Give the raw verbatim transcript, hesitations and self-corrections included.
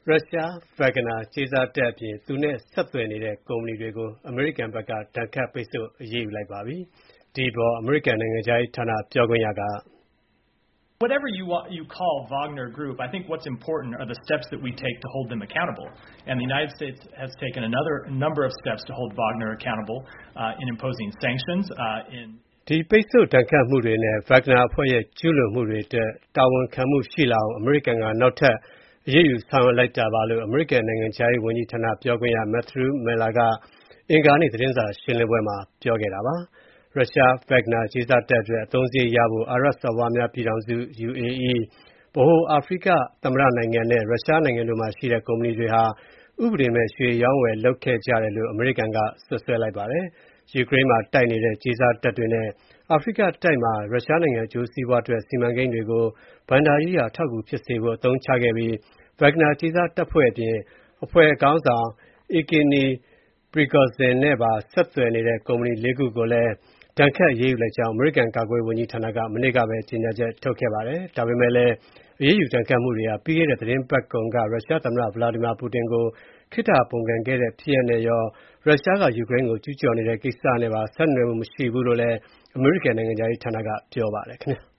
ရုရှား Wagner ကြေးစားတပ်အပြင် သူနဲ့ဆက်သွယ်နေတဲ့ကုမ္ပဏီတွေကို အမေရိကန်ဘက်က ဒဏ်ခတ်ပိတ်ဆို့အရေးယူလိုက်ပါပြီ။ ဒီအပေါ် အမေရိကန်နိုင်ငံခြားရေးဌာနပြောခွင့်ရက Whatever you want, you call Wagner Group, I think what's important are the steps that we take to hold them accountable. And the United States has taken another number of steps to hold Wagner accountable uh, in imposing sanctions. Uh, in ဒီပိတ်ဆို့ဒဏ်ခတ်မှုတွေနဲ့ Wagner အဖွဲ့ရဲ့ကျူးလွန်မှုတွေအတွက်တာဝန်ခံမှုရှိလာအောင် အမေရိကန်ကနောက်ထပ်အရေးယူဆောင်ရွက်လိုက်တာပါလို့ အမေရိကန်နိုင်ငံခြားရေးဝန်ကြီးဌာနပြောခွင့်ရ Matthew Miller ကအင်္ဂါနေ့သတင်းစာရှင်းလင်းပွဲမှာပြောခဲ့တာပါ။ ရုရှား Wagner ကြေးစားတပ်အတွက်အသုံးစရိတ်ရဖို့ အာရပ်စော်ဘွားများပြည်ထောင်စု ယူ အေ အီး ဗဟိုအာဖရိကသမ္မတနိုင်ငံနဲ့ ရုရှားနိုင်ငံတို့မှာရှိတဲ့ကုမ္ပဏီတွေဟာ ဥပဒေမဲ့ရွှေအရောင်းအဝယ်လုပ်ခဲ့ကြတယ်လို့ အမေရိကန်ကစွပ်စွဲလိုက်ပါတယ်။ ယူကရိန်းမှာတိုက်နေတဲ့ကြေးစားတပ်တွေနဲ့ အာဖရိကတိုက်မှာ ရုရှားနိုင်ငံအကျိုးစီးပွားအတွက်စီမံကိန်းတွေကို ဘဏ္ဍာရေးအရအထောက်အကူဖြစ်စေဖို့အသုံးချခဲ့ပြီး Wagner ကြေးစားတပ်ဖွဲ့အပြင် အဖွဲ့ခေါင်းဆောင် Evgeny Prigozhin နဲ့ပါဆက်သွယ်နေတဲ့ကုမ္ပဏီ လေး ခုကိုလည်း ဒဏ်ခတ်အရေးယူလိုက်ကြောင်း အမေရိကန်ကာကွယ်ရေးဝန်ကြီးဌာနက မနေ့ကပဲကြေညာချက်ထုတ်ခဲ့ပါတယ်။ ဒါပေမဲ့လည်း အရေးယူဒဏ်ခတ်မှုတွေဟာ ပြီးခဲ့တဲ့သီတင်းပတ်ကုန်က ရုရှားသမ္မတ Vladimir Putin ကို ခေတ္တပုန်ကန်ခဲ့တဲ့ဖြစ်ရပ်နဲ့ရော ရုရှားကယူကရိန်းကိုကျူးကျော်နေတဲ့ကိစ္စနဲ့ပါဆက်နွယ်မှုမရှိဘူးလို့လည်း အမေရိကန်နိုင်ငံခြားရေးဌာနကပြောပါတယ်ခင်ဗျာ။